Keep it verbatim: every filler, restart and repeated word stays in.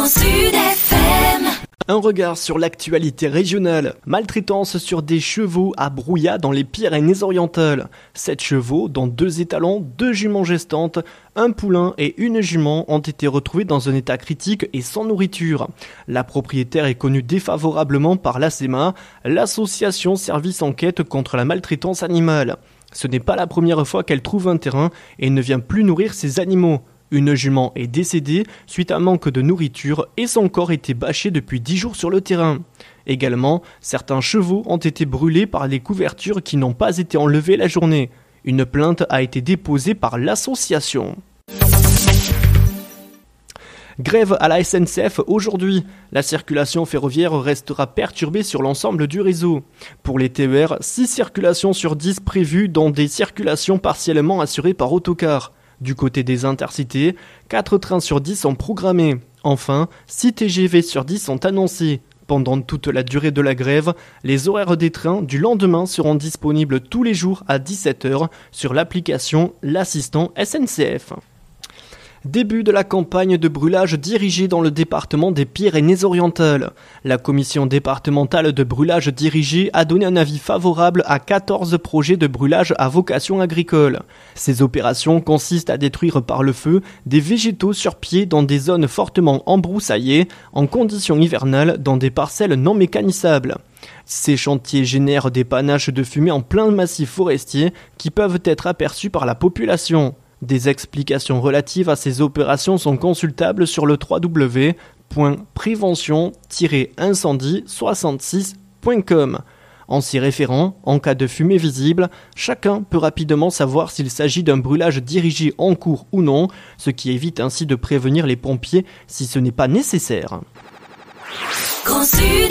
Sud F M. Un regard sur l'actualité régionale. Maltraitance sur des chevaux à Brouillat dans les Pyrénées-Orientales. Sept chevaux, dont deux étalons, deux juments gestantes, un poulain et une jument ont été retrouvés dans un état critique et sans nourriture. La propriétaire est connue défavorablement par l'A S E M A, l'association Service Enquête contre la maltraitance animale. Ce n'est pas la première fois qu'elle trouve un terrain et ne vient plus nourrir ses animaux. Une jument est décédée suite à un manque de nourriture et son corps était bâché depuis dix jours sur le terrain. Également, certains chevaux ont été brûlés par les couvertures qui n'ont pas été enlevées la journée. Une plainte a été déposée par l'association. Grève à la S N C F aujourd'hui. La circulation ferroviaire restera perturbée sur l'ensemble du réseau. Pour les T E R, six circulations sur dix prévues, dont des circulations partiellement assurées par autocar. Du côté des intercités, quatre trains sur dix sont programmés. Enfin, six T G V sur dix sont annoncés. Pendant toute la durée de la grève, les horaires des trains du lendemain seront disponibles tous les jours à dix-sept heures sur l'application L'Assistant S N C F. Début de la campagne de brûlage dirigée dans le département des Pyrénées-Orientales. La commission départementale de brûlage dirigé a donné un avis favorable à quatorze projets de brûlage à vocation agricole. Ces opérations consistent à détruire par le feu des végétaux sur pied dans des zones fortement embroussaillées, en conditions hivernales dans des parcelles non mécanissables. Ces chantiers génèrent des panaches de fumée en plein massif forestier qui peuvent être aperçus par la population. Des explications relatives à ces opérations sont consultables sur le w w w point prévention tiret incendie soixante-six point com. En s'y référant, en cas de fumée visible, chacun peut rapidement savoir s'il s'agit d'un brûlage dirigé en cours ou non, ce qui évite ainsi de prévenir les pompiers si ce n'est pas nécessaire. Grand Sud.